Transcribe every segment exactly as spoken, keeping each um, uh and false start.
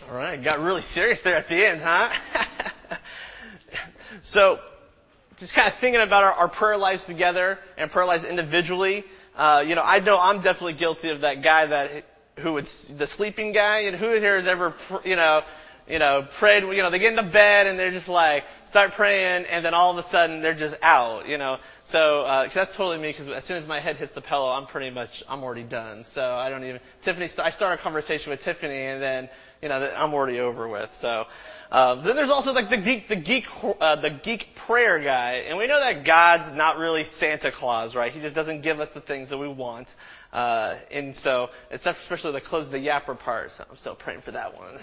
All right, got really serious there at the end, huh? So, just kind of thinking about our, our prayer lives together and prayer lives individually. Uh, you know, I know I'm definitely guilty of that guy that who would the sleeping guy. And who here has ever, you know, you know, prayed? You know, they get into bed and they're just like start praying, and then all of a sudden they're just out. You know, so uh, that's totally me, because as soon as my head hits the pillow, I'm pretty much I'm already done. So I don't even Tiffany. I start a conversation with Tiffany, and then you know I'm already over with. So. Uh, then there's also like the geek, the geek, uh, the geek prayer guy, and we know that God's not really Santa Claus, right? He just doesn't give us the things that we want, uh, and so, except especially the close the yapper part. So I'm still praying for that one.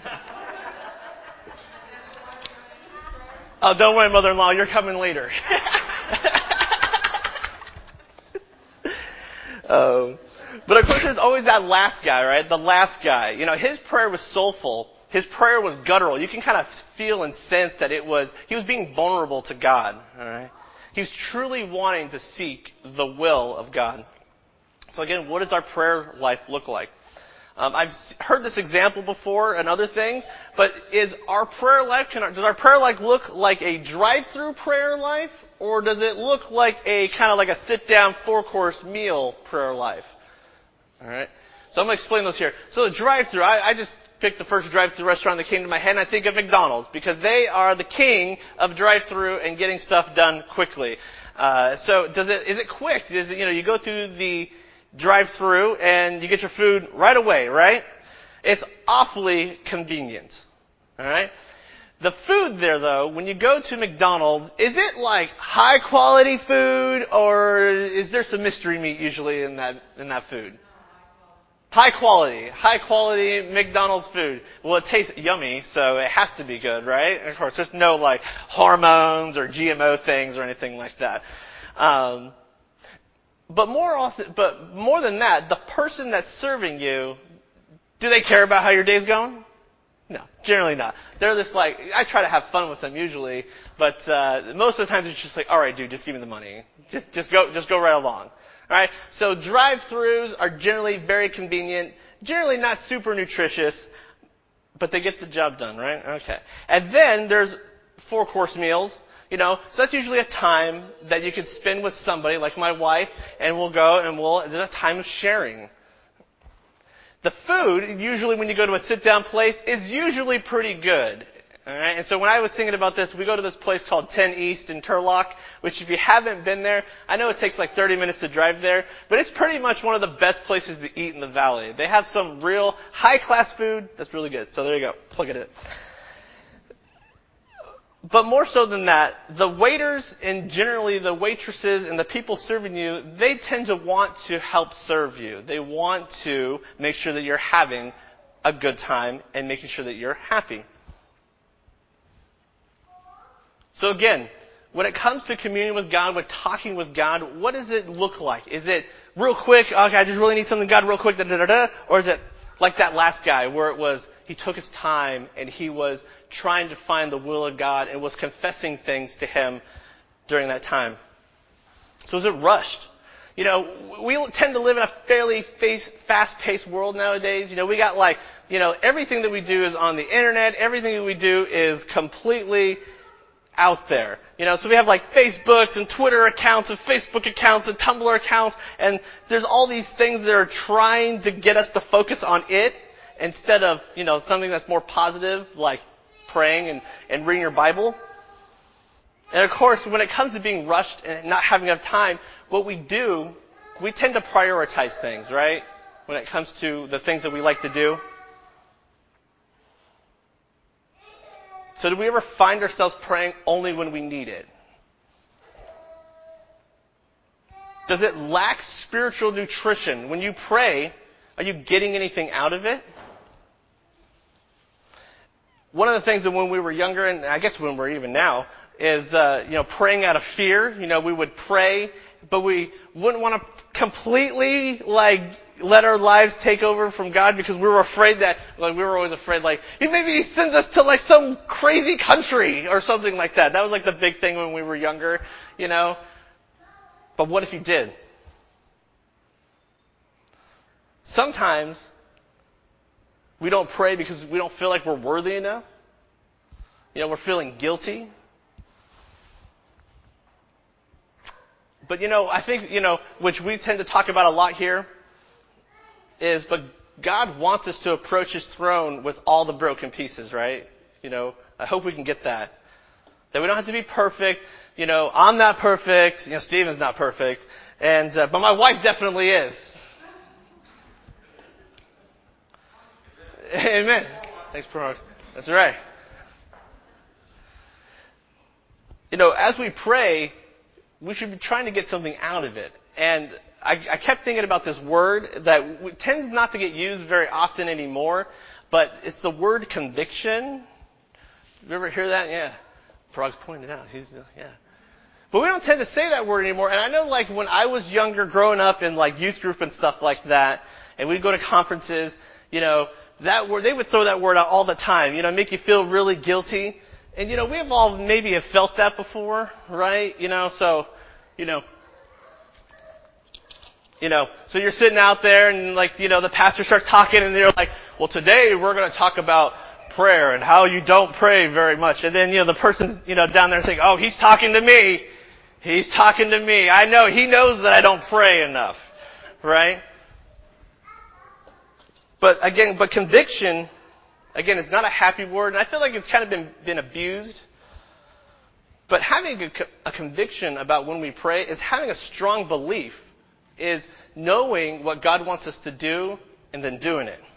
Oh, don't worry, mother-in-law, you're coming later. um, but of course, there's always that last guy, right? The last guy. You know, his prayer was soulful. His prayer was guttural. You can kind of feel and sense that it was, he was being vulnerable to God, alright? He was truly wanting to seek the will of God. So again, what does our prayer life look like? Um, I've heard this example before and other things, but is our prayer life, can our, does our prayer life look like a drive-through prayer life, or does it look like a kind of like a sit-down four-course meal prayer life? Alright? So I'm going to explain those here. So the drive-through, I, I just picked the first drive-through restaurant that came to my head, and I think of McDonald's, because they are the king of drive-through and getting stuff done quickly. Uh, so does it, is it quick? Is it, you know, you go through the drive-through and you get your food right away, right? It's awfully convenient. Alright? The food there though, when you go to McDonald's, is it like high quality food, or is there some mystery meat usually in that, in that food? High quality, high quality McDonald's food. Well, it tastes yummy, so it has to be good, right? And of course, there's no like hormones or G M O things or anything like that. Um, but more often, but more than that, the person that's serving you, do they care about how your day's going? No, generally not. They're just like, I try to have fun with them usually, but uh, most of the times it's just like, all right, dude, just give me the money. Just, just go, just go right along. Alright, so drive-thrus are generally very convenient, generally not super nutritious, but they get the job done, right? Okay. And then there's four-course meals, you know, so that's usually a time that you can spend with somebody, like my wife, and we'll go and we'll, there's a time of sharing. The food, usually when you go to a sit-down place, is usually pretty good. Alright, and so when I was thinking about this, we go to this place called ten East in Turlock, which if you haven't been there, I know it takes like thirty minutes to drive there, but it's pretty much one of the best places to eat in the valley. They have some real high-class food that's really good. So there you go. Plug it in. But more so than that, the waiters and generally the waitresses and the people serving you, they tend to want to help serve you. They want to make sure that you're having a good time and making sure that you're happy. So again, when it comes to communion with God, with talking with God, what does it look like? Is it real quick, okay, I just really need something God real quick, da da da da, or is it like that last guy where it was, he took his time and he was trying to find the will of God and was confessing things to him during that time? So is it rushed? You know, we tend to live in a fairly fast-paced world nowadays. You know, we got like, you know, everything that we do is on the internet, everything that we do is completely out there. You know, so we have like Facebooks and Twitter accounts and Facebook accounts and Tumblr accounts, and there's all these things that are trying to get us to focus on it instead of, you know, something that's more positive, like praying and, and reading your Bible. And of course, when it comes to being rushed and not having enough time, what we do, we tend to prioritize things, right? When it comes to the things that we like to do. So do we ever find ourselves praying only when we need it? Does it lack spiritual nutrition? When you pray, are you getting anything out of it? One of the things that when we were younger, and I guess when we're even now, is, uh, you know, praying out of fear. You know, we would pray, but we wouldn't want to completely, like, let our lives take over from God because we were afraid that, like, we were always afraid, like, maybe He sends us to, like, some crazy country or something like that. That was, like, the big thing when we were younger, you know. But what if He did? Sometimes We don't pray because we don't feel like we're worthy enough. You know, we're feeling guilty. But, you know, I think, you know, which we tend to talk about a lot here is, but God wants us to approach His throne with all the broken pieces, right? You know, I hope we can get that. That we don't have to be perfect. You know, I'm not perfect. You know, Stephen's not perfect. And, uh, but my wife definitely is. Amen. Thanks, Parag. That's right. You know, as we pray, we should be trying to get something out of it. And I, I kept thinking about this word that tends not to get used very often anymore, but it's the word conviction. You ever hear that? Yeah. Parag's pointed out. He's, uh, yeah. But we don't tend to say that word anymore. And I know, like, when I was younger, growing up in, like, youth group and stuff like that, and we'd go to conferences, you know, that word, they would throw that word out all the time, you know, make you feel really guilty. And, you know, we've all maybe have felt that before, right? You know, so, you know, you know, so you're sitting out there and, like, you know, the pastor starts talking and they're like, well, today we're going to talk about prayer and how you don't pray very much. And then, you know, the person, you know, down there saying, oh, he's talking to me. He's talking to me. I know, he knows that I don't pray enough, right? But again, but conviction, again, is not a happy word, and I feel like it's kind of been, been abused. But having a, a conviction about when we pray is having a strong belief, is knowing what God wants us to do and then doing it.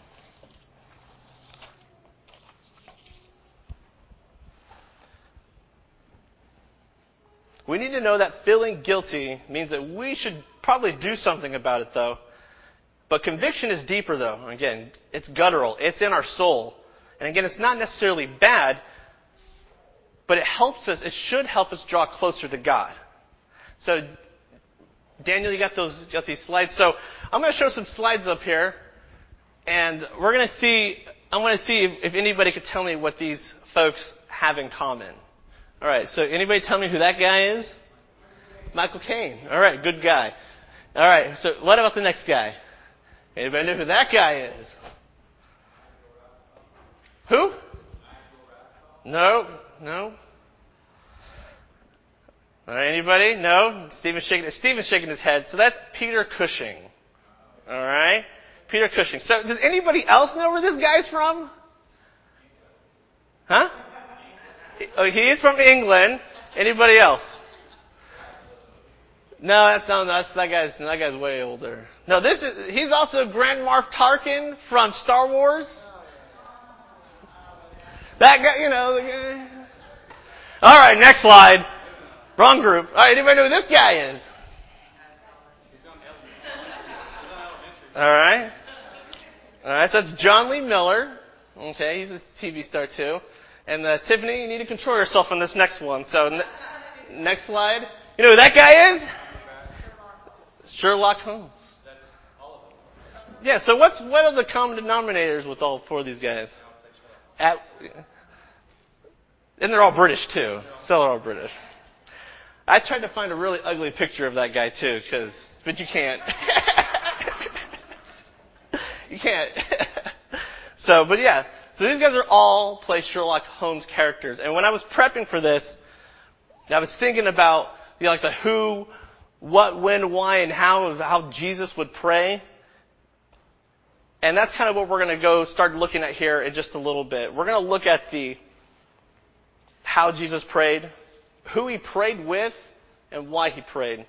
We need to know that feeling guilty means that we should probably do something about it, though. But conviction is deeper, though. Again, it's guttural. It's in our soul. And again, it's not necessarily bad, but it helps us, it should help us draw closer to God. So, Daniel, you got those, you got these slides. So, I'm going to show some slides up here. And we're going to see, I'm going to see if, if anybody could tell me what these folks have in common. All right, so anybody tell me who that guy is? Michael Caine. All right, good guy. All right, so what about the next guy? Anybody know who that guy is? Who? No, no. All right, anybody? No? Stephen's shaking, Stephen's shaking his head. So that's Peter Cushing. All right? Peter Cushing. So does anybody else know where this guy's from? Huh? Oh, he is from England. Anybody else? No, that's no, that's that guy's that guy's way older. No, this is he's also Grand Moff Tarkin from Star Wars. That guy, you know. The guy. All right, next slide. Wrong group. All right, anybody know who this guy is? All right. All right, so that's John Lee Miller. Okay, he's a T V star too. And uh, Tiffany, you need to control yourself on this next one. So, n- next slide. You know who that guy is? Sherlock Holmes. Yeah, so what's what are the common denominators with all four of these guys? At, and they're all British too. So they're all British. I tried to find a really ugly picture of that guy too, because but you can't. You can't. So, but yeah. So these guys are all play Sherlock Holmes characters. And when I was prepping for this, I was thinking about, you know, like the who, what, when, why, and how of how Jesus would pray. And that's kind of what we're going to go start looking at here in just a little bit. We're going to look at the how Jesus prayed, who he prayed with, and why he prayed.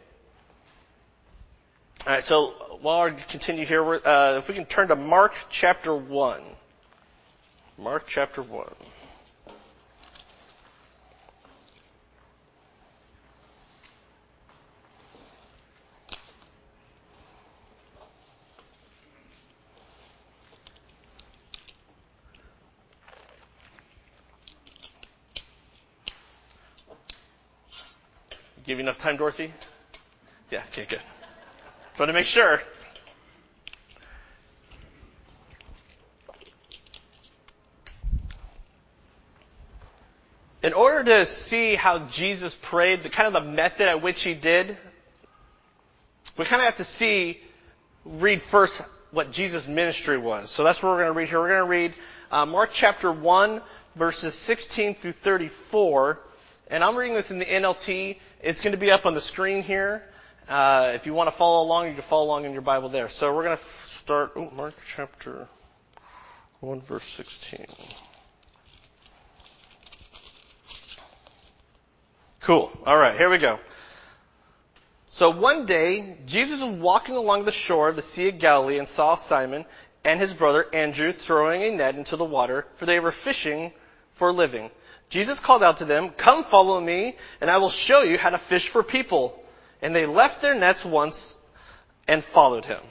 All right, so while we continue here, uh, if we can turn to Mark chapter one. Mark chapter one. Give you enough time, Dorothy? Yeah, okay, good. Trying to make sure. In order to see how Jesus prayed, the kind of the method at which he did, we kind of have to see, read first what Jesus' ministry was. So that's what we're going to read here. We're going to read uh, Mark chapter one, verses sixteen through thirty-four. And I'm reading this in the N L T. It's going to be up on the screen here. Uh, if you want to follow along, you can follow along in your Bible there. So we're going to start, oh, Mark chapter one, verse sixteen. Cool. All right, here we go. So one day, Jesus was walking along the shore of the Sea of Galilee and saw Simon and his brother Andrew throwing a net into the water, for they were fishing for a living. Jesus called out to them, "Come follow me, and I will show you how to fish for people." And they left their nets once and followed him.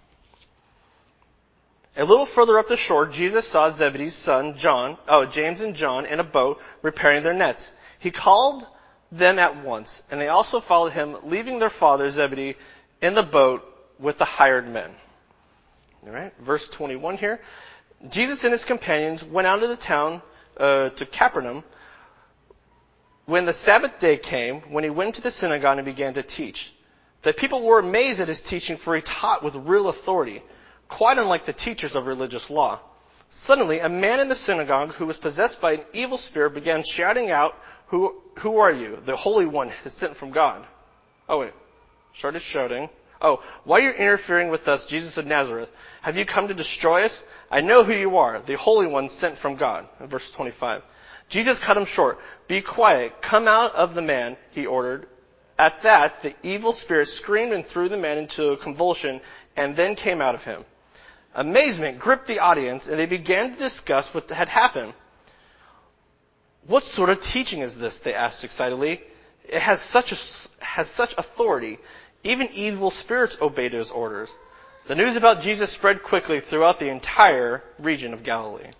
A little further up the shore, Jesus saw Zebedee's son, John, oh, James and John, in a boat repairing their nets. He called them at once, and they also followed him, leaving their father Zebedee in the boat with the hired men. All right, verse twenty-one here. Jesus and his companions went out of the town uh, to Capernaum. When the Sabbath day came, when he went to the synagogue and began to teach, the people were amazed at his teaching, for he taught with real authority, quite unlike the teachers of religious law. Suddenly, a man in the synagogue who was possessed by an evil spirit began shouting out, Who, who are you? The Holy One is sent from God. Oh, wait. Started shouting. Oh, why are you interfering with us, Jesus of Nazareth? Have you come to destroy us? I know who you are, the Holy One sent from God. In verse twenty-five. Jesus cut him short. Be quiet. Come out of the man, he ordered. At that, the evil spirit screamed and threw the man into a convulsion and then came out of him. Amazement gripped the audience, and they began to discuss what had happened. What sort of teaching is this? They asked excitedly. It has such a, has such authority. Even evil spirits obeyed his orders. The news about Jesus spread quickly throughout the entire region of Galilee.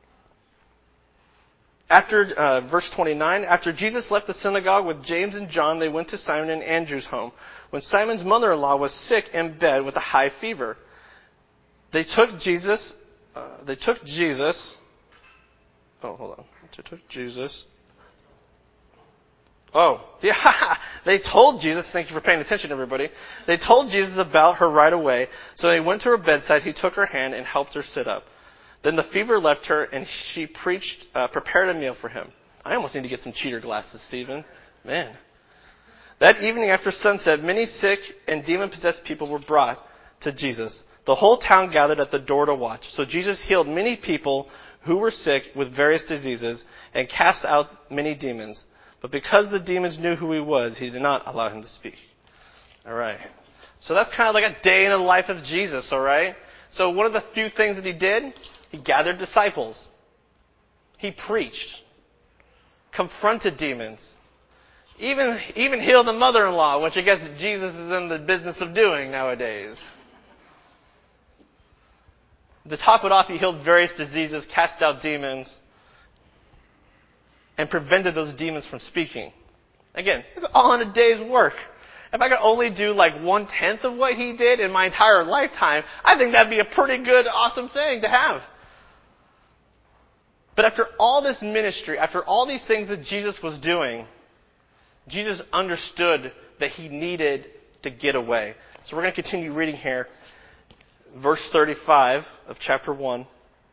After, uh, verse twenty-nine, after Jesus left the synagogue with James and John, they went to Simon and Andrew's home. When Simon's mother-in-law was sick in bed with a high fever, they took Jesus, uh, they took Jesus, oh, hold on. They took Jesus. Oh, yeah. They told Jesus, thank you for paying attention, everybody. They told Jesus about her right away. So they went to her bedside. He took her hand and helped her sit up. Then the fever left her, and she preached, uh, prepared a meal for him. I almost need to get some cheater glasses, Stephen. Man. That evening after sunset, many sick and demon-possessed people were brought to Jesus. The whole town gathered at the door to watch. So Jesus healed many people who were sick with various diseases and cast out many demons. But because the demons knew who he was, he did not allow him to speak. All right. So that's kind of like a day in the life of Jesus, all right? So one of the few things that he did, he gathered disciples. He preached, confronted demons, even, even healed the mother-in-law, which I guess Jesus is in the business of doing nowadays. To top it off, he healed various diseases, cast out demons, and prevented those demons from speaking. Again, it's all in a day's work. If I could only do like one-tenth of what he did in my entire lifetime, I think that'd be a pretty good, awesome thing to have. But after all this ministry, after all these things that Jesus was doing, Jesus understood that he needed to get away. So we're going to continue reading here. Verse thirty-five of chapter one.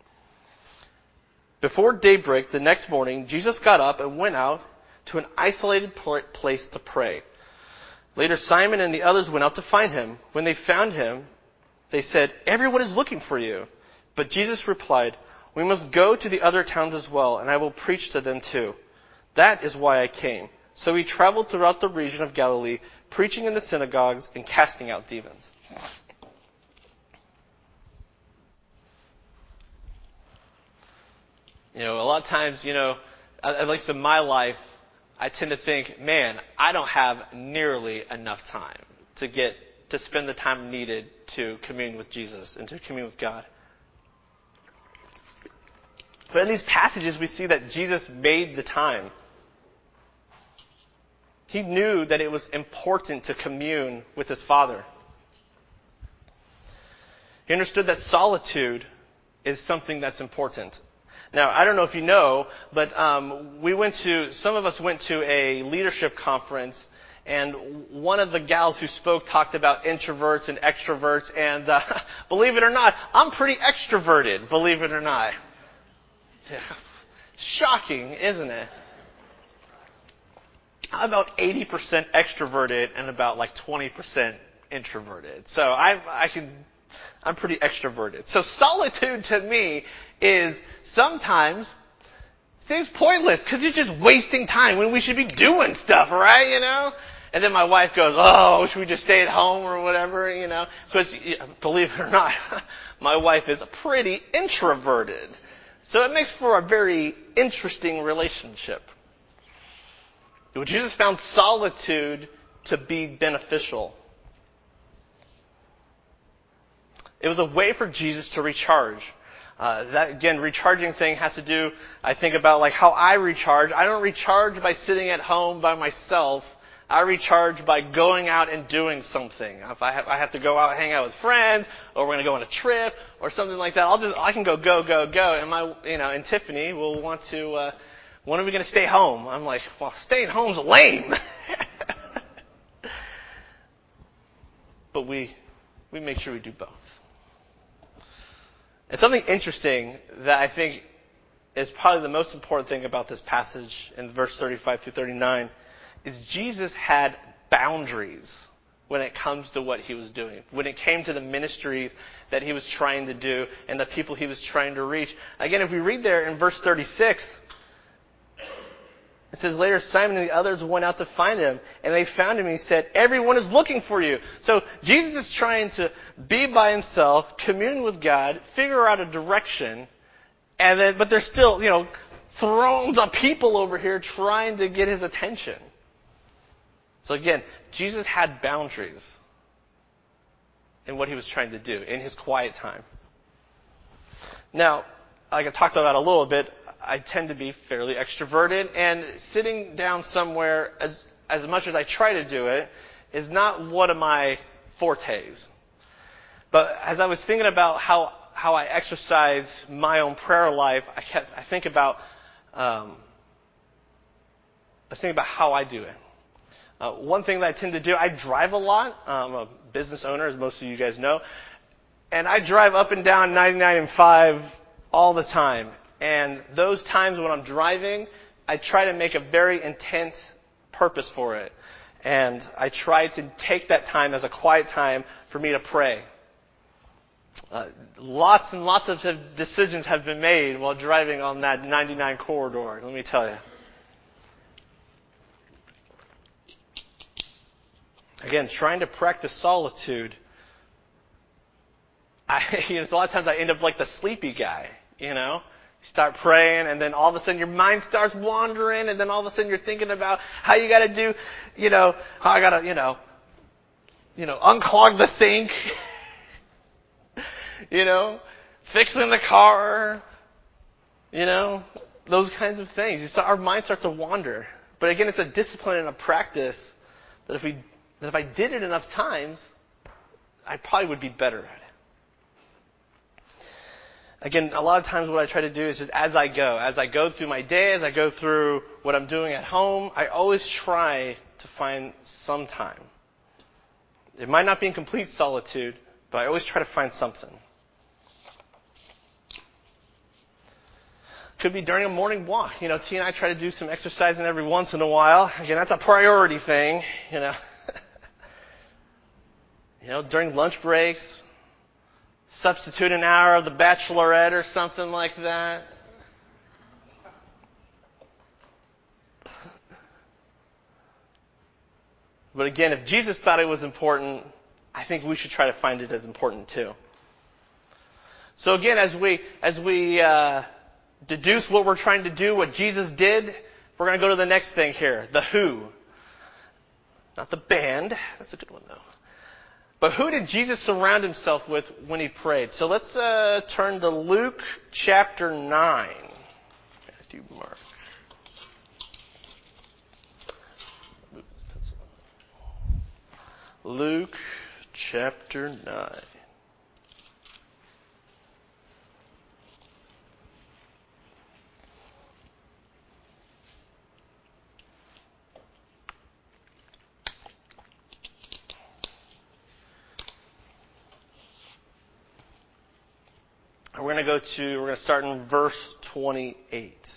Before daybreak the next morning, Jesus got up and went out to an isolated place to pray. Later, Simon and the others went out to find him. When they found him, they said, "Everyone is looking for you." But Jesus replied, "We must go to the other towns as well, and I will preach to them too. That is why I came." So he traveled throughout the region of Galilee, preaching in the synagogues and casting out demons. You know, a lot of times, you know, at least in my life, I tend to think, man, I don't have nearly enough time to get, to spend the time needed to commune with Jesus and to commune with God. But in these passages, we see that Jesus made the time. He knew that it was important to commune with his Father. He understood that solitude is something that's important. Now, I don't know if you know, but um, we went to, some of us went to a leadership conference, And one of the gals who spoke talked about introverts and extroverts. And uh, believe it or not, I'm pretty extroverted, believe it or not. Yeah. Shocking, isn't it? I'm about eighty percent extroverted and about like twenty percent introverted. So I, I can, I'm pretty extroverted. So solitude to me is sometimes seems pointless because you're just wasting time when we should be doing stuff, right? You know? And then my wife goes, oh, should we just stay at home or whatever, you know? Because believe it or not, my wife is pretty introverted. So it makes for a very interesting relationship. Jesus found solitude to be beneficial. It was a way for Jesus to recharge. Uh, that again, recharging thing has to do, I think about like how I recharge. I don't recharge by sitting at home by myself. I recharge by going out and doing something. If I have, I have to go out and hang out with friends, or we're going to go on a trip, or something like that, I'll just, I can go, go, go, go. And my, you know, and Tiffany will want to, uh, when are we going to stay home? I'm like, well, staying home's lame. But we, we make sure we do both. And something interesting that I think is probably the most important thing about this passage in verse thirty-five through thirty-nine is Jesus had boundaries when it comes to what he was doing. When it came to the ministries that he was trying to do and the people he was trying to reach. Again, if we read there in verse thirty-six, it says, later Simon and the others went out to find him, and they found him, and he said, everyone is looking for you. So Jesus is trying to be by himself, commune with God, figure out a direction, and then, but there's still, you know, thrones of people over here trying to get his attention. So again, Jesus had boundaries in what he was trying to do in his quiet time. Now, like I talked about a little bit, I tend to be fairly extroverted, and sitting down somewhere, as as much as I try to do it, is not one of my fortes. But as I was thinking about how how I exercise my own prayer life, I kept I think about um, I was thinking about how I do it. Uh, one thing that I tend to do, I drive a lot. I'm a business owner, as most of you guys know, and I drive up and down ninety-nine and five all the time. And those times when I'm driving, I try to make a very intense purpose for it. And I try to take that time as a quiet time for me to pray. Uh, lots and lots of decisions have been made while driving on that ninety-nine corridor, let me tell you. Again, trying to practice solitude. I, you know, a lot of times I end up like the sleepy guy, you know. You start praying, and then all of a sudden your mind starts wandering, and then all of a sudden you're thinking about how you got to do, you know, how I got to, you know, you know, unclog the sink, you know, fixing the car, you know, those kinds of things. You start, our mind starts to wander. But again, it's a discipline and a practice that if we, that if I did it enough times, I probably would be better at it. Again, a lot of times what I try to do is just as I go. As I go through my day, as I go through what I'm doing at home, I always try to find some time. It might not be in complete solitude, but I always try to find something. Could be during a morning walk. You know, T and I try to do some exercising every once in a while. Again, that's a priority thing, you know. You know, during lunch breaks. Substitute an hour of The Bachelorette or something like that. But again, if Jesus thought it was important, I think we should try to find it as important too. So again, as we as we uh, deduce what we're trying to do, what Jesus did, we're going to go to the next thing here, the who. Not the band. That's a good one though. But who did Jesus surround himself with when he prayed? So let's uh, turn to Luke chapter nine. Matthew, Mark. Luke chapter nine. We're going to go to, we're going to start in verse twenty-eight.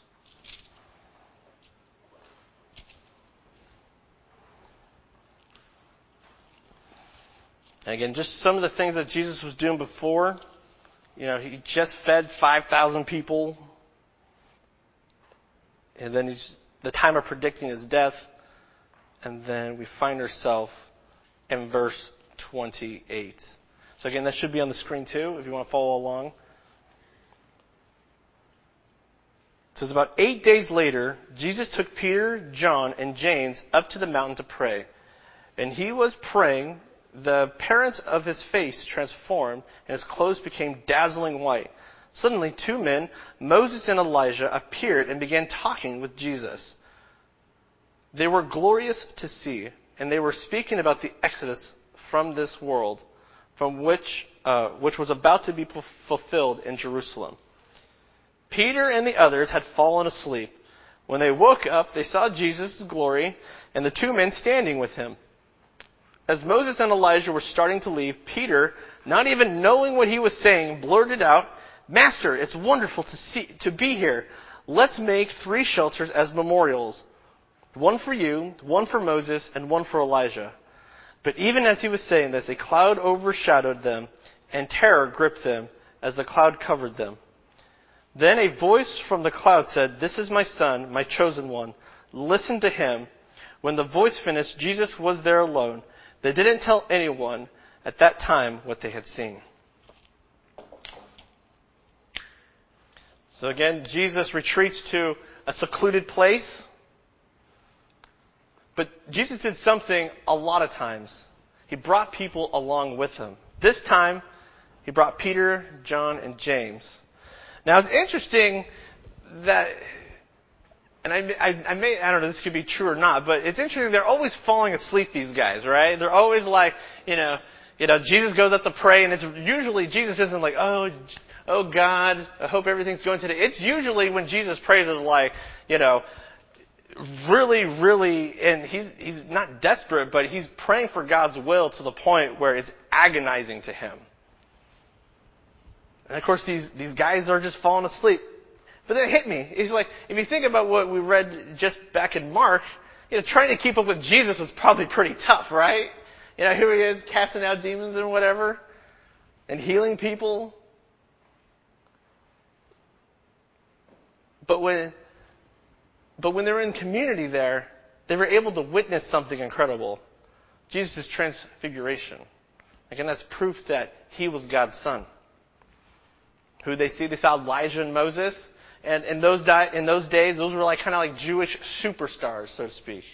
And again, just some of the things that Jesus was doing before. You know, he just fed five thousand people. And then he's, the time of predicting his death. And then we find ourselves in verse twenty-eight. So again, that should be on the screen too, if you want to follow along. It says, about eight days later, Jesus took Peter, John, and James up to the mountain to pray. And he was praying. The appearance of his face transformed, and his clothes became dazzling white. Suddenly, two men, Moses and Elijah, appeared and began talking with Jesus. They were glorious to see, and they were speaking about the exodus from this world, from which, uh, which was about to be fulfilled in Jerusalem. Peter and the others had fallen asleep. When they woke up, they saw Jesus' glory and the two men standing with him. As Moses and Elijah were starting to leave, Peter, not even knowing what he was saying, blurted out, "Master, it's wonderful to see, to be here. Let's make three shelters as memorials. One for you, one for Moses, and one for Elijah." But even as he was saying this, a cloud overshadowed them, and terror gripped them as the cloud covered them. Then a voice from the cloud said, "This is my son, my chosen one. Listen to him." When the voice finished, Jesus was there alone. They didn't tell anyone at that time what they had seen. So again, Jesus retreats to a secluded place. But Jesus did something a lot of times. He brought people along with him. This time, he brought Peter, John, and James. Now it's interesting that, and I, I, I may, I don't know if this could be true or not, but it's interesting, they're always falling asleep, these guys, right? They're always like, you know, you know, Jesus goes up to pray, and it's usually, Jesus isn't like, oh, oh God, I hope everything's going today. It's usually when Jesus prays is like, you know, really, really, and he's, he's not desperate, but he's praying for God's will to the point where it's agonizing to him. And of course, these, these guys are just falling asleep. But then it hit me. It's like, if you think about what we read just back in Mark, you know, trying to keep up with Jesus was probably pretty tough, right? You know, here he is casting out demons and whatever, and healing people. But when, but when they're in community there, they were able to witness something incredible. Jesus' transfiguration. Again, that's proof that he was God's son. Who they see? They saw Elijah and Moses. And in those, di- in those days, those were like kind of like Jewish superstars, so to speak.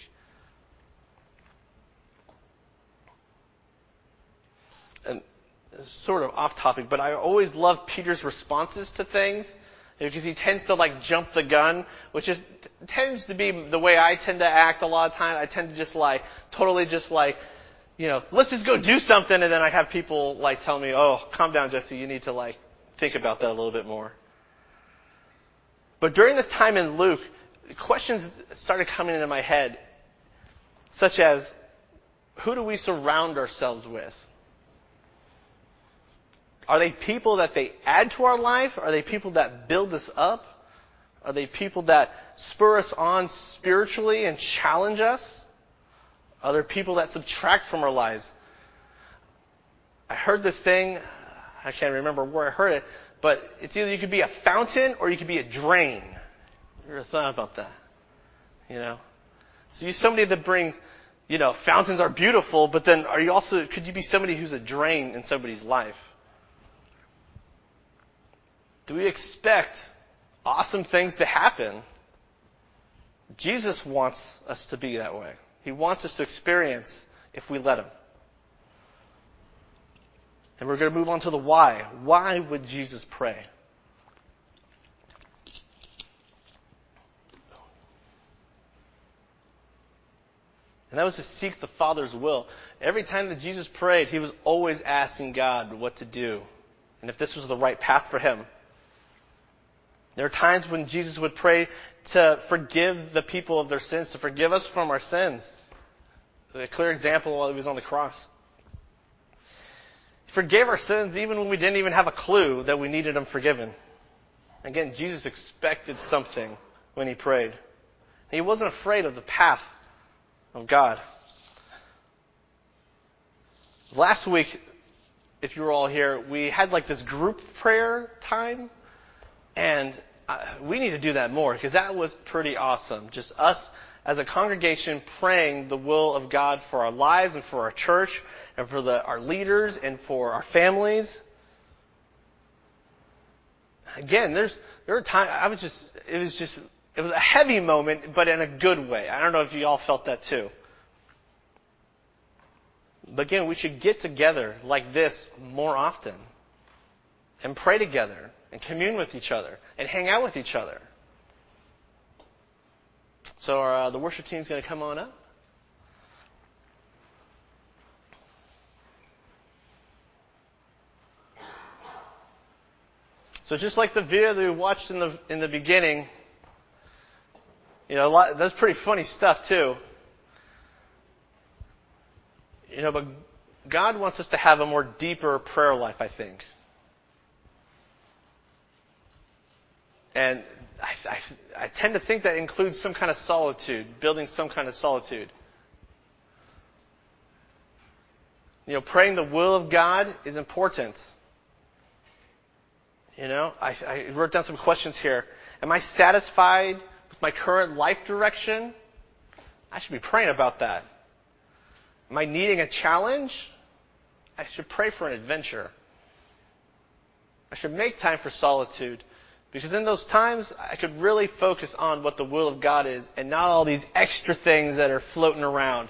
And it's sort of off topic, but I always love Peter's responses to things because he tends to like jump the gun, which is tends to be the way I tend to act a lot of times. I tend to just like totally just like, you know, let's just go do something, and then I have people like tell me, "Oh, calm down, Jesse. You need to like think about that a little bit more." But during this time in Luke, questions started coming into my head, such as, who do we surround ourselves with? Are they people that they add to our life? Are they people that build us up? Are they people that spur us on spiritually and challenge us? Are there people that subtract from our lives? I heard this thing, I can't remember where I heard it, but it's either you could be a fountain or you could be a drain. You ever thought about that? You know? So you're somebody that brings, you know, fountains are beautiful, but then are you also, could you be somebody who's a drain in somebody's life? Do we expect awesome things to happen? Jesus wants us to be that way. He wants us to experience if we let him. And we're going to move on to the why. Why would Jesus pray? And that was to seek the Father's will. Every time that Jesus prayed, he was always asking God what to do and if this was the right path for him. There are times when Jesus would pray to forgive the people of their sins, to forgive us from our sins. A clear example while he was on the cross. He forgave our sins even when we didn't even have a clue that we needed them forgiven. Again, Jesus expected something when he prayed. He wasn't afraid of the path of God. Last week, if you were all here, we had like this group prayer time, and uh, we need to do that more because that was pretty awesome. Just us as a congregation praying the will of God for our lives and for our church and for the, our leaders and for our families. Again, there's there were times I was just it was just it was a heavy moment, but in a good way. I don't know if you all felt that too. But again, we should get together like this more often and pray together and commune with each other and hang out with each other. So uh, the worship team is going to come on up. So just like the video that we watched in the in the beginning, you know, a lot, that's pretty funny stuff too. You know, but God wants us to have a more deeper prayer life, I think. And I, I, I tend to think that includes some kind of solitude, building some kind of solitude. You know, praying the will of God is important. You know, I, I wrote down some questions here. Am I satisfied with my current life direction? I should be praying about that. Am I needing a challenge? I should pray for an adventure. I should make time for solitude. Because in those times, I could really focus on what the will of God is and not all these extra things that are floating around.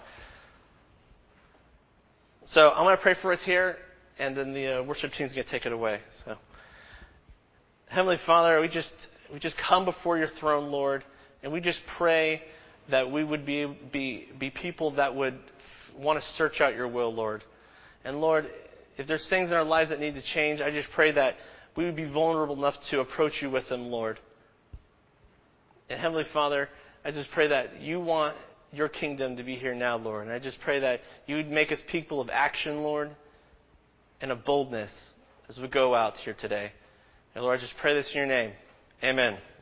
So I'm going to pray for us here, and then the uh, worship team is going to take it away. So, Heavenly Father, we just we just come before your throne, Lord, and we just pray that we would be be be people that would want to search out your will, Lord. And Lord, if there's things in our lives that need to change, I just pray that we would be vulnerable enough to approach you with them, Lord. And Heavenly Father, I just pray that you want your kingdom to be here now, Lord. And I just pray that you would make us people of action, Lord, and of boldness as we go out here today. And Lord, I just pray this in your name. Amen.